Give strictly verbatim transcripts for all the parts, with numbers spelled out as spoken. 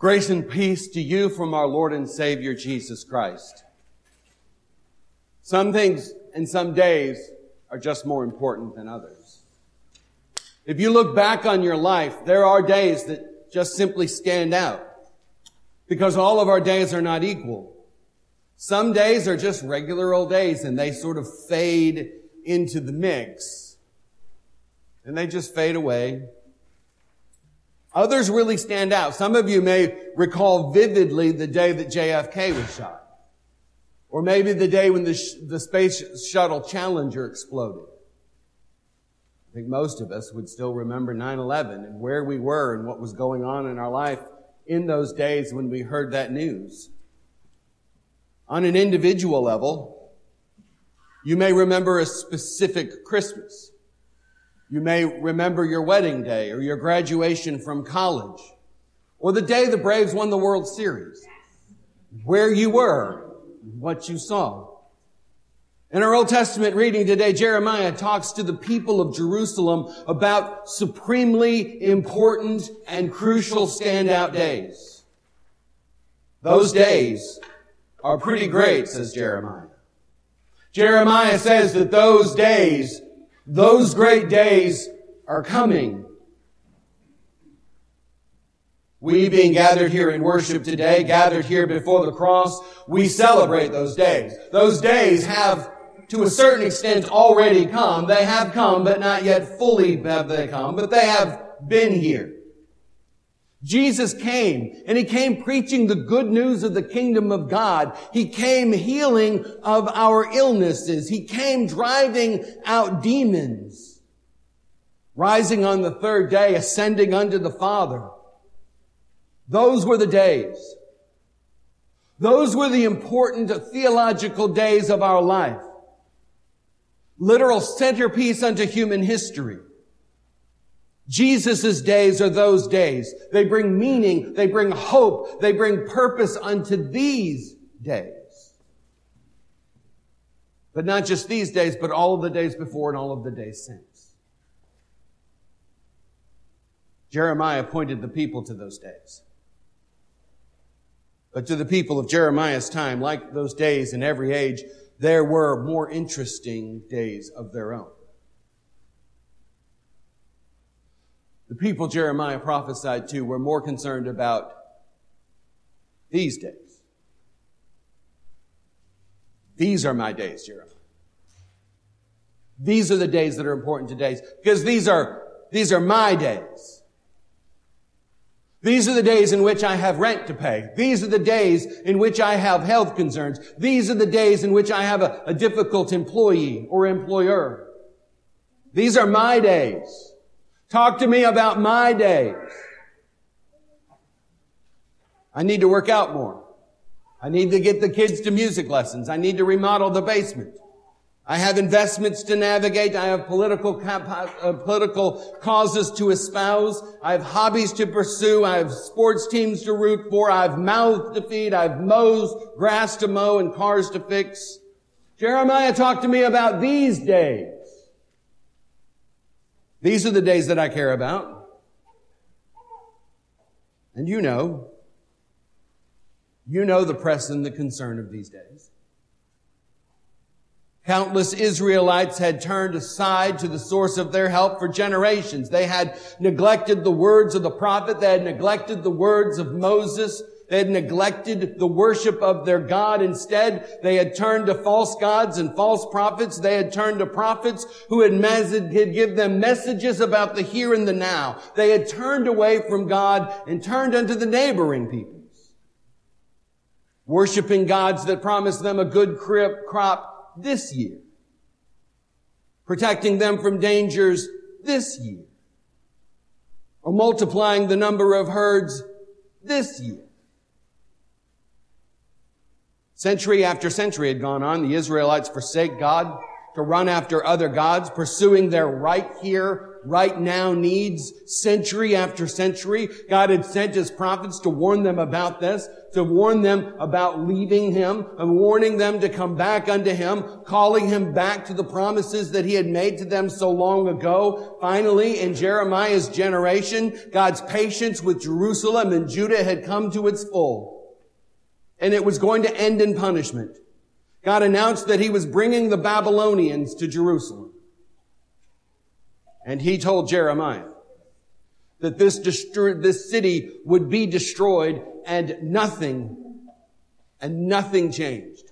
Grace and peace to you from our Lord and Savior, Jesus Christ. Some things and some days are just more important than others. If you look back on your life, there are days that just simply stand out because all of our days are not equal. Some days are just regular old days and they sort of fade into the mix and they just fade away. Others really stand out. Some of you may recall vividly the day that J F K was shot. Or maybe the day when the, sh- the Space Shuttle Challenger exploded. I think most of us would still remember nine eleven and where we were and what was going on in our life in those days when we heard that news. On an individual level, you may remember a specific Christmas. You may remember your wedding day or your graduation from college or the day the Braves won the World Series, where you were, what you saw. In our Old Testament reading today, Jeremiah talks to the people of Jerusalem about supremely important and crucial standout days. Those days are pretty great, says Jeremiah. Jeremiah says that those days Those great days are coming. We being gathered here in worship today, gathered here before the cross, we celebrate those days. Those days have, to a certain extent, already come. They have come, but not yet fully have they come, but they have been here. Jesus came, and He came preaching the good news of the kingdom of God. He came healing of our illnesses. He came driving out demons, rising on the third day, ascending unto the Father. Those were the days. Those were the important theological days of our life. Literal centerpiece unto human history. Jesus' days are those days. They bring meaning, they bring hope, they bring purpose unto these days. But not just these days, but all of the days before and all of the days since. Jeremiah pointed the people to those days. But to the people of Jeremiah's time, like those days in every age, there were more interesting days of their own. The people Jeremiah prophesied to were more concerned about these days. These are my days, Jeremiah. These are the days that are important today, because these are, these are my days. These are the days in which I have rent to pay. These are the days in which I have health concerns. These are the days in which I have a, a difficult employee or employer. These are my days. Talk to me about my days. I need to work out more. I need to get the kids to music lessons. I need to remodel the basement. I have investments to navigate. I have political uh, political causes to espouse. I have hobbies to pursue. I have sports teams to root for. I have mouths to feed. I have mows, grass to mow, and cars to fix. Jeremiah talked to me about these days. These are the days that I care about. And you know, you know the press and the concern of these days. Countless Israelites had turned aside to the source of their help for generations. They had neglected the words of the prophet. They had neglected the words of Moses. They had neglected the worship of their God. Instead, they had turned to false gods and false prophets. They had turned to prophets who had give them messages about the here and the now. They had turned away from God and turned unto the neighboring peoples, worshiping gods that promised them a good crop this year, protecting them from dangers this year, or multiplying the number of herds this year. Century after century had gone on. The Israelites forsake God. to run after other gods, pursuing their right here, right now needs century after century. God had sent His prophets to warn them about this, to warn them about leaving Him, and warning them to come back unto Him, calling Him back to the promises that He had made to them so long ago. Finally, in Jeremiah's generation, God's patience with Jerusalem and Judah had come to its full, and it was going to end in punishment. God announced that He was bringing the Babylonians to Jerusalem. And He told Jeremiah that this destro- this city would be destroyed, and nothing, and nothing changed.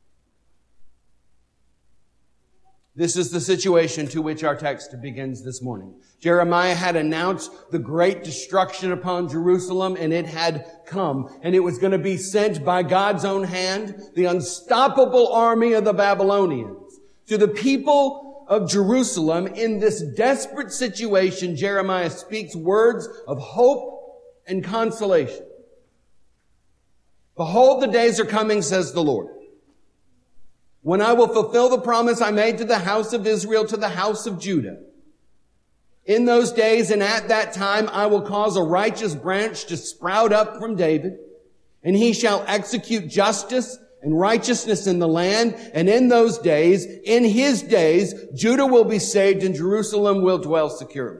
This is the situation to which our text begins this morning. Jeremiah had announced the great destruction upon Jerusalem, and it had come. And it was going to be sent by God's own hand, the unstoppable army of the Babylonians. To the people of Jerusalem, in this desperate situation, Jeremiah speaks words of hope and consolation. Behold, the days are coming, says the Lord, when I will fulfill the promise I made to the house of Israel, to the house of Judah. In those days and at that time, I will cause a righteous branch to sprout up from David, and he shall execute justice and righteousness in the land. And in those days, in his days, Judah will be saved and Jerusalem will dwell securely.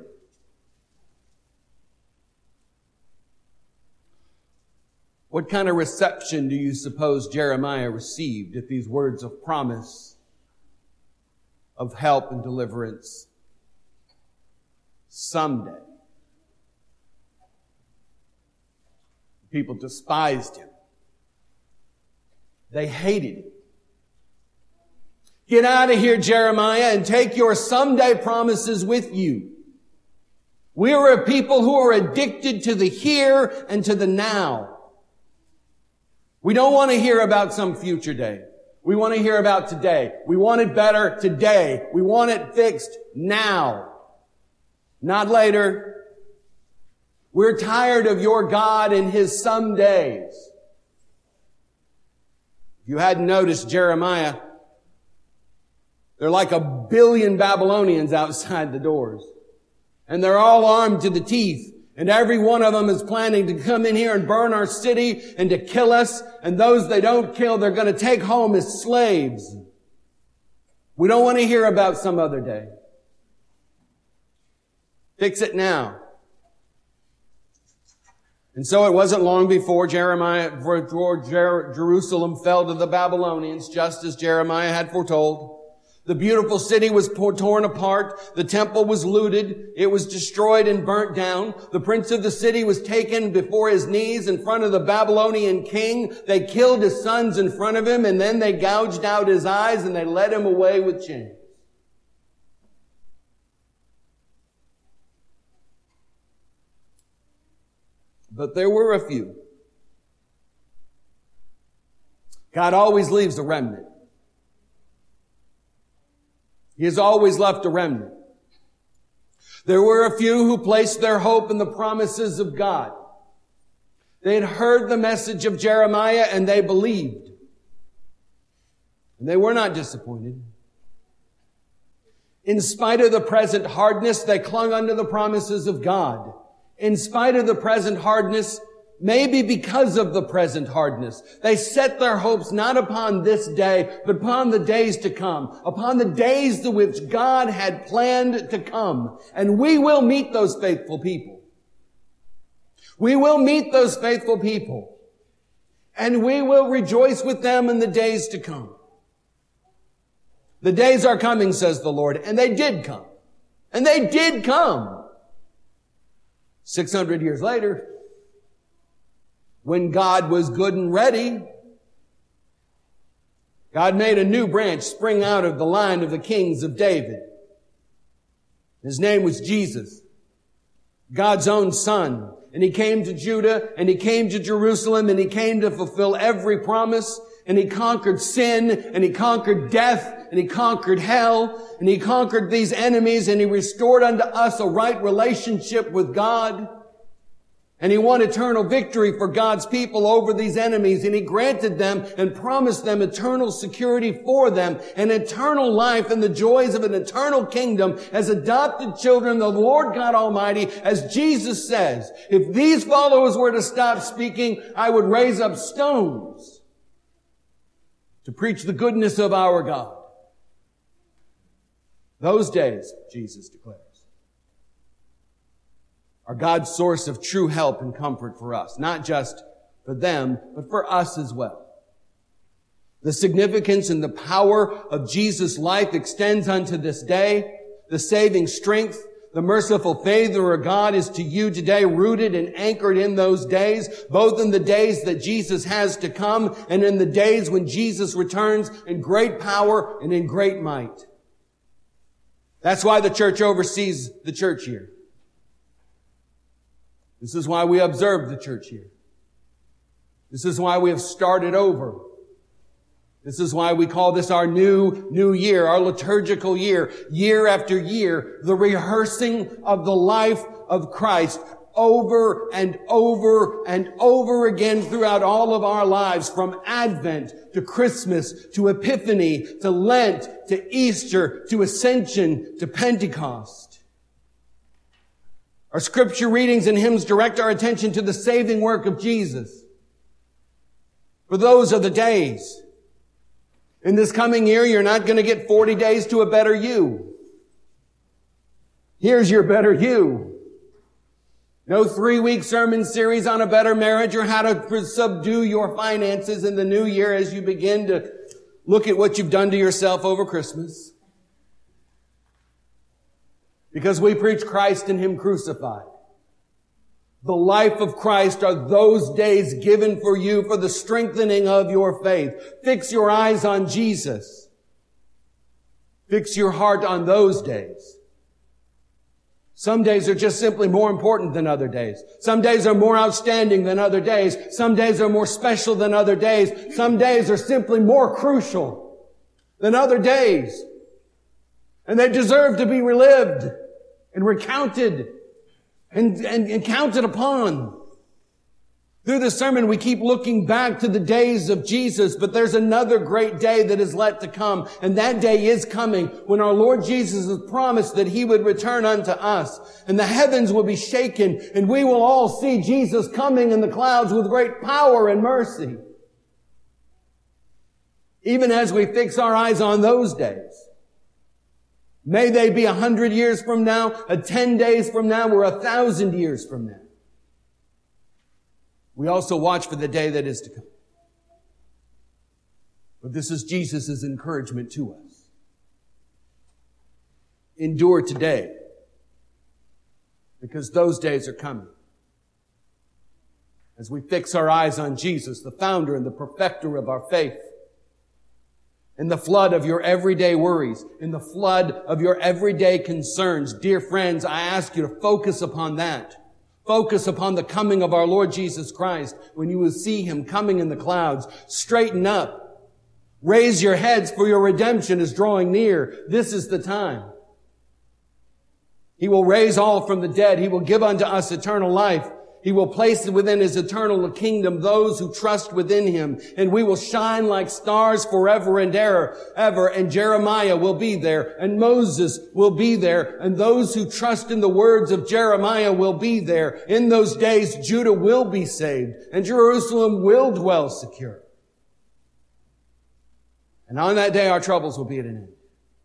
What kind of reception do you suppose Jeremiah received at these words of promise, of help and deliverance someday? People despised him. They hated him. Get out of here, Jeremiah, and take your someday promises with you. We are a people who are addicted to the here and to the now. We don't want to hear about some future day. We want to hear about today. We want it better today. We want it fixed now, not later. We're tired of your God and His some days. If you hadn't noticed, Jeremiah, there are like a billion Babylonians outside the doors. And they're all armed to the teeth. And every one of them is planning to come in here and burn our city and to kill us. And those they don't kill, they're going to take home as slaves. We don't want to hear about some other day. Fix it now. And so it wasn't long before Jeremiah, before Jerusalem fell to the Babylonians, just as Jeremiah had foretold. The beautiful city was torn apart. The temple was looted. It was destroyed and burnt down. The prince of the city was taken before his knees in front of the Babylonian king. They killed his sons in front of him, and then they gouged out his eyes and they led him away with chains. But there were a few. God always leaves a remnant. He has always left a remnant. There were a few who placed their hope in the promises of God. They had heard the message of Jeremiah and they believed. And they were not disappointed. In spite of the present hardness, they clung unto the promises of God. In spite of the present hardness, maybe because of the present hardness, they set their hopes not upon this day, but upon the days to come, upon the days to which God had planned to come. And we will meet those faithful people. We will meet those faithful people. And we will rejoice with them in the days to come. The days are coming, says the Lord, and they did come. And they did come. Six hundred years later, when God was good and ready, God made a new branch spring out of the line of the kings of David. His name was Jesus, God's own son. And He came to Judah, and He came to Jerusalem, and He came to fulfill every promise. And He conquered sin, and He conquered death, and He conquered hell, and He conquered these enemies, and He restored unto us a right relationship with God. And He won eternal victory for God's people over these enemies. And He granted them and promised them eternal security for them and eternal life and the joys of an eternal kingdom as adopted children of the Lord God Almighty. As Jesus says, if these followers were to stop speaking, I would raise up stones to preach the goodness of our God. Those days, Jesus declares, are God's source of true help and comfort for us. Not just for them, but for us as well. The significance and the power of Jesus' life extends unto this day. The saving strength, the merciful favor of God is to you today, rooted and anchored in those days, both in the days that Jesus has to come and in the days when Jesus returns in great power and in great might. That's why the church oversees the church year. This is why we observe the church year. This is why we have started over. This is why we call this our new, new year, our liturgical year, year after year, the rehearsing of the life of Christ over and over and over again throughout all of our lives, from Advent to Christmas to Epiphany to Lent to Easter to Ascension to Pentecost. Our scripture readings and hymns direct our attention to the saving work of Jesus. For those are the days. In this coming year, you're not going to get forty days to a better you. Here's your better you. No three-week sermon series on a better marriage or how to subdue your finances in the new year as you begin to look at what you've done to yourself over Christmas. Because we preach Christ and Him crucified. The life of Christ are those days given for you for the strengthening of your faith. Fix your eyes on Jesus. Fix your heart on those days. Some days are just simply more important than other days. Some days are more outstanding than other days. Some days are more special than other days. Some days are simply more crucial than other days. And they deserve to be relived and recounted and, and, and counted upon. Through the sermon, we keep looking back to the days of Jesus, but there's another great day that is yet to come, and that day is coming when our Lord Jesus has promised that He would return unto us, and the heavens will be shaken, and we will all see Jesus coming in the clouds with great power and mercy. Even as we fix our eyes on those days, may they be a hundred years from now, a ten days from now, or a thousand years from now. We also watch for the day that is to come. But this is Jesus' encouragement to us. Endure today, because those days are coming. As we fix our eyes on Jesus, the founder and the perfecter of our faith, in the flood of your everyday worries, in the flood of your everyday concerns, dear friends, I ask you to focus upon that. Focus upon the coming of our Lord Jesus Christ when you will see Him coming in the clouds. Straighten up. Raise your heads, for your redemption is drawing near. This is the time. He will raise all from the dead. He will give unto us eternal life. He will place within His eternal kingdom those who trust within Him. And we will shine like stars forever and ever. ever. And Jeremiah will be there. And Moses will be there. And those who trust in the words of Jeremiah will be there. In those days, Judah will be saved. And Jerusalem will dwell secure. And on that day, our troubles will be at an end.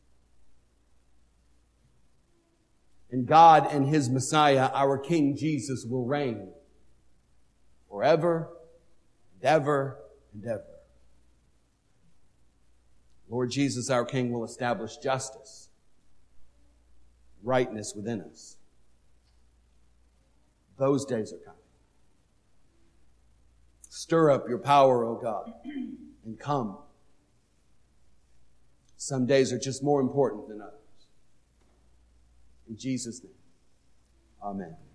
And God and His Messiah, our King Jesus, will reign forever and ever and ever. Lord Jesus, our King, will establish justice, rightness within us. Those days are coming. Stir up your power, O God, and come. Some days are just more important than others. In Jesus' name, amen.